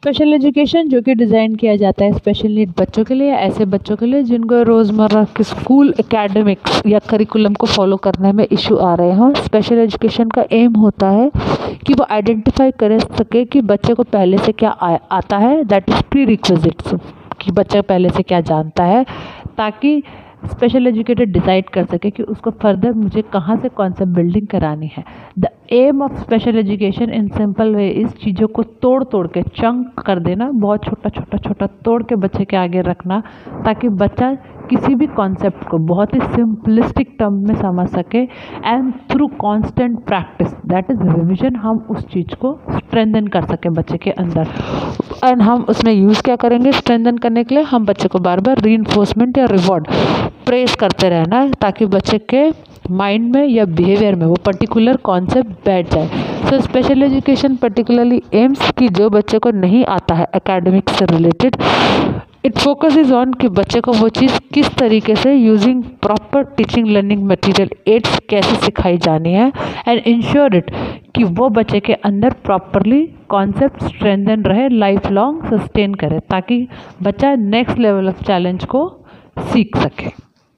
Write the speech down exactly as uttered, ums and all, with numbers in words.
Special education जो कि design किया जाता है स्पेशल नीड बच्चों के लिए, ऐसे बच्चों के लिए जिनको रोज़मर्रा के स्कूल एकेडमिक्स या करिकुलम को फॉलो करने में इशू आ रहे हों। स्पेशल एजुकेशन का एम होता है कि वो आइडेंटिफाई कर सके कि बच्चे को पहले से क्या आ, आता है, दैट इज़ प्री रिक्विजिट्स, कि बच्चा पहले से क्या जानता है, ताकि स्पेशल एजुकेटर डिसाइड कर सके कि उसको फर्दर मुझे कहाँ से कॉन्सेप्ट बिल्डिंग करानी है। The aim of special education in simple way इस चीज़ों को तोड़ तोड़ के चंक कर देना, बहुत छोटा छोटा छोटा तोड़ के बच्चे के आगे रखना, ताकि बच्चा किसी भी कॉन्सेप्ट को बहुत ही सिंपलिस्टिक टर्म में समझ सके। And through constant practice that is revision हम उस चीज़ को स्ट्रेंथन कर सके बच्चे के अंदर। एंड हम उसमें यूज़ क्या करेंगे स्ट्रेंथन करने के लिए, हम बच्चे को बार बार रीइंफोर्समेंट या रिवॉर्ड प्रेस करते रहना है, ताकि बच्चे के माइंड में या बिहेवियर में वो पर्टिकुलर कॉन्सेप्ट बैठ जाए। So special education particularly aims कि जो बच्चे को नहीं आता है एकेडमिक से related, it focus is on कि बच्चे को वो चीज़ किस तरीके से using proper teaching learning material aids कैसे सिखाई जानी है, एंड इंश्योर इट कि वो बच्चे के अंदर प्रॉपरली कॉन्सेप्ट स्ट्रेंथन रहे, लाइफ लॉन्ग सस्टेन करे, ताकि बच्चा नेक्स्ट लेवल ऑफ चैलेंज को सीख सके।